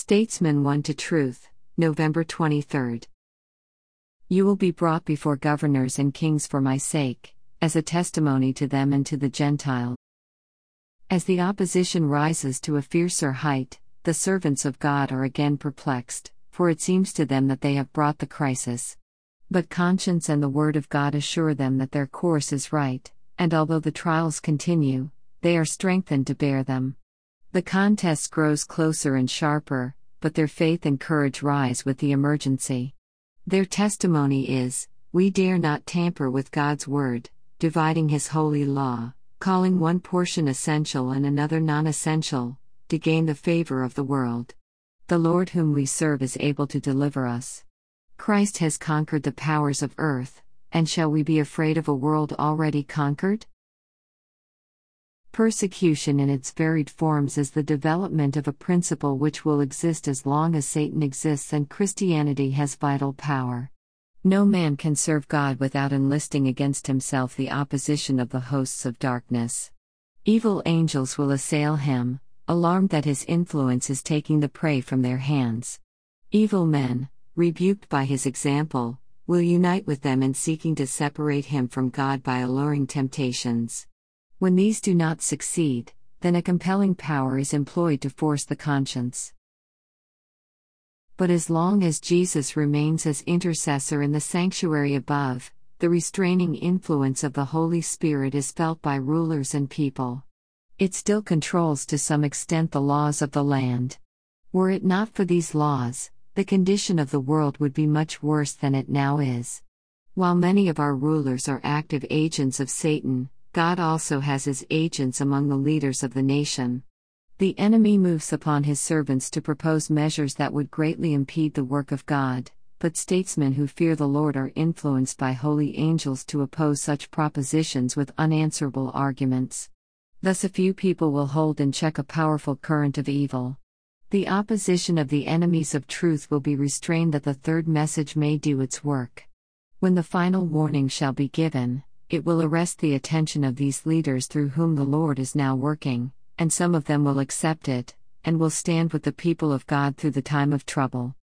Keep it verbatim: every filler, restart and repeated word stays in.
Statesman one to Truth, November twenty-third. You will be brought before governors and kings for my sake, as a testimony to them and to the Gentiles. As the opposition rises to a fiercer height, the servants of God are again perplexed, for it seems to them that they have brought the crisis. But conscience and the word of God assure them that their course is right, and although the trials continue, they are strengthened to bear them. The contest grows closer and sharper, but their faith and courage rise with the emergency. Their testimony is, we dare not tamper with God's word, dividing His holy law, calling one portion essential and another non-essential, to gain the favor of the world. The Lord whom we serve is able to deliver us. Christ has conquered the powers of earth, and shall we be afraid of a world already conquered? Persecution in its varied forms is the development of a principle which will exist as long as Satan exists and Christianity has vital power. No man can serve God without enlisting against himself the opposition of the hosts of darkness. Evil angels will assail him, alarmed that his influence is taking the prey from their hands. Evil men, rebuked by his example, will unite with them in seeking to separate him from God by alluring temptations. When these do not succeed, then a compelling power is employed to force the conscience. But as long as Jesus remains as intercessor in the sanctuary above, the restraining influence of the Holy Spirit is felt by rulers and people. It still controls to some extent the laws of the land. Were it not for these laws, the condition of the world would be much worse than it now is. While many of our rulers are active agents of Satan, God also has His agents among the leaders of the nation. The enemy moves upon his servants to propose measures that would greatly impede the work of God, but statesmen who fear the Lord are influenced by holy angels to oppose such propositions with unanswerable arguments. Thus a few people will hold in check a powerful current of evil. The opposition of the enemies of truth will be restrained that the third message may do its work. When the final warning shall be given, it will arrest the attention of these leaders through whom the Lord is now working, and some of them will accept it, and will stand with the people of God through the time of trouble.